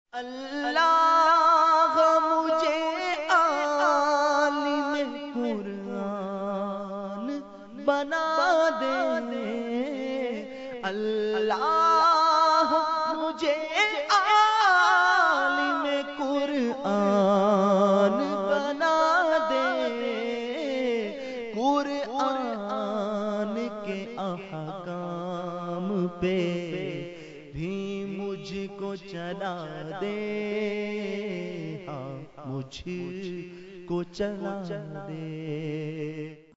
अल्लाह मुझे आलिम कुरान बना दे। अल्लाह मुझे आलिम कुरान बना दे। कुरान के अहकाम पे भी मुझको चला दे। हाँ मुझको चला दे।